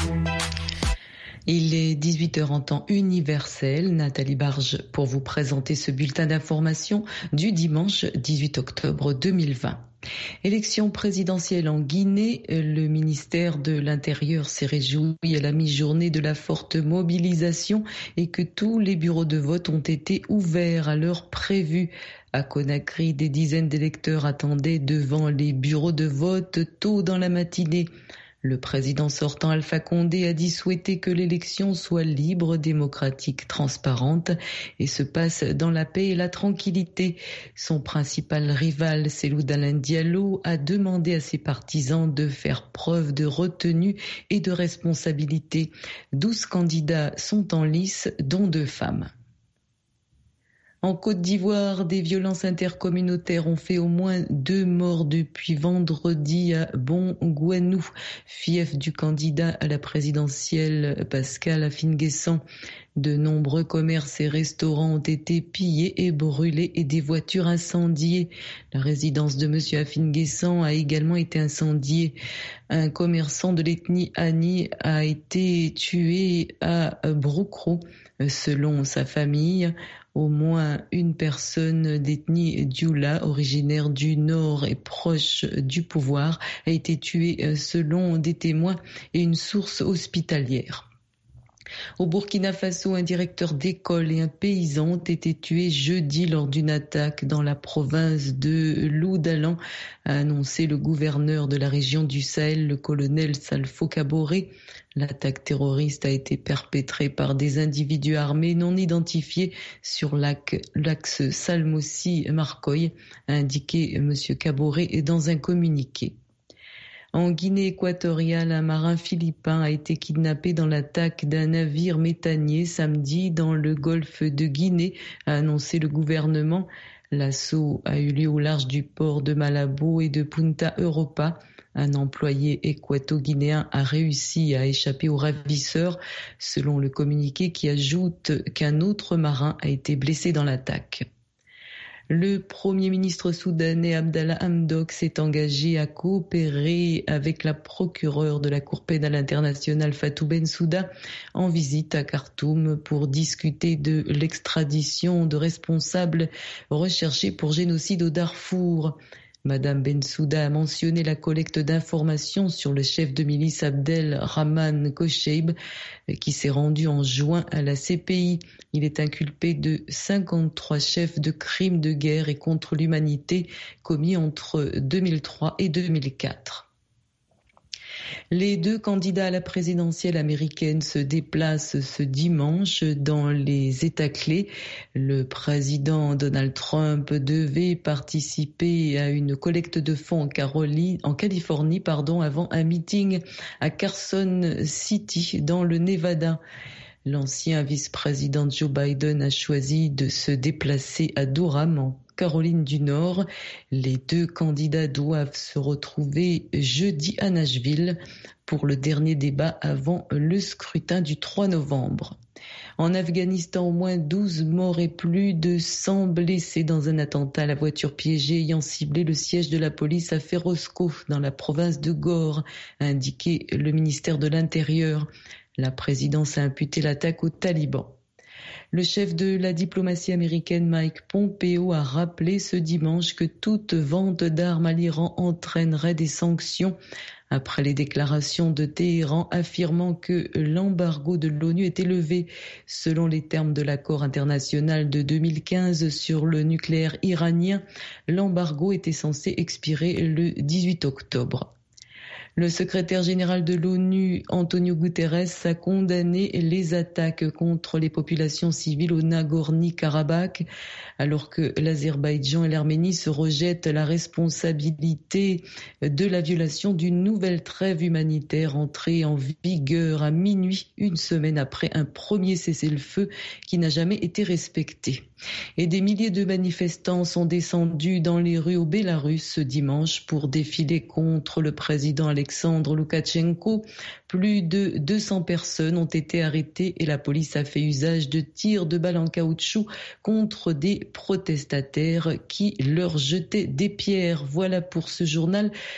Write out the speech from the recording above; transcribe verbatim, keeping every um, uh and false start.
Il est dix-huit heures en temps universel. Nathalie Barge pour vous présenter ce bulletin d'information du dimanche dix-huit octobre deux mille vingt. Élection présidentielle en Guinée, le ministère de l'Intérieur s'est réjoui à la mi-journée de la forte mobilisation et que tous les bureaux de vote ont été ouverts à l'heure prévue. À Conakry, des dizaines d'électeurs attendaient devant les bureaux de vote tôt dans la matinée. Le président sortant Alpha Condé a dit souhaiter que l'élection soit libre, démocratique, transparente et se passe dans la paix et la tranquillité. Son principal rival, Cellou Dalein Diallo, a demandé à ses partisans de faire preuve de retenue et de responsabilité. Douze candidats sont en lice, dont deux femmes. En Côte d'Ivoire, des violences intercommunautaires ont fait au moins deux morts depuis vendredi à Bongouanou, fief du candidat à la présidentielle Pascal Afin-Guessan. De nombreux commerces et restaurants ont été pillés et brûlés et des voitures incendiées. La résidence de M. Afin-Guessan a également été incendiée. Un commerçant de l'ethnie Ani a été tué à Broukro. Selon sa famille, au moins une personne d'ethnie Dioula, originaire du Nord et proche du pouvoir, a été tuée selon des témoins et une source hospitalière. Au Burkina Faso, un directeur d'école et un paysan ont été tués jeudi lors d'une attaque dans la province de Loudalan, a annoncé le gouverneur de la région du Sahel, le colonel Salfo Kaboré. L'attaque terroriste a été perpétrée par des individus armés non identifiés sur l'axe Salmossi-Marcoy, a indiqué M. Kaboré dans un communiqué. En Guinée équatoriale, un marin philippin a été kidnappé dans l'attaque d'un navire méthanier samedi dans le golfe de Guinée, a annoncé le gouvernement. L'assaut a eu lieu au large du port de Malabo et de Punta Europa. Un employé équato-guinéen a réussi à échapper aux ravisseurs, selon le communiqué qui ajoute qu'un autre marin a été blessé dans l'attaque. Le Premier ministre soudanais Abdallah Hamdok s'est engagé à coopérer avec la procureure de la Cour pénale internationale Fatou Bensouda en visite à Khartoum pour discuter de l'extradition de responsables recherchés pour génocide au Darfour. Madame Bensouda a mentionné la collecte d'informations sur le chef de milice Abdel Rahman Kocheib qui s'est rendu en juin à la C P I. Il est inculpé de cinquante-trois chefs de crimes de guerre et contre l'humanité commis entre deux mille trois et deux mille quatre. Les deux candidats à la présidentielle américaine se déplacent ce dimanche dans les États clés. Le président Donald Trump devait participer à une collecte de fonds en, Caroline, en Californie pardon, avant un meeting à Carson City dans le Nevada. L'ancien vice-président Joe Biden a choisi de se déplacer à Durham, en Caroline du Nord. Les deux candidats doivent se retrouver jeudi à Nashville pour le dernier débat avant le scrutin du trois novembre. En Afghanistan, au moins douze morts et plus de cent blessés dans un attentat à la voiture piégée ayant ciblé le siège de la police à Ferozko, dans la province de Ghor, a indiqué le ministère de l'Intérieur. La présidence a imputé l'attaque aux talibans. Le chef de la diplomatie américaine Mike Pompeo a rappelé ce dimanche que toute vente d'armes à l'Iran entraînerait des sanctions après les déclarations de Téhéran affirmant que l'embargo de l'ONU était levé. Selon les termes de l'accord international de deux mille quinze sur le nucléaire iranien, l'embargo était censé expirer le dix-huit octobre. Le secrétaire général de l'ONU, Antonio Guterres, a condamné les attaques contre les populations civiles au Nagorno-Karabakh, alors que l'Azerbaïdjan et l'Arménie se rejettent la responsabilité de la violation d'une nouvelle trêve humanitaire entrée en vigueur à minuit, une semaine après un premier cessez-le-feu qui n'a jamais été respecté. Et des milliers de manifestants sont descendus dans les rues au Bélarus ce dimanche pour défiler contre le président Alexandre Loukachenko. Plus de deux cents personnes ont été arrêtées et la police a fait usage de tirs de balles en caoutchouc contre des protestataires qui leur jetaient des pierres. Voilà pour ce journal.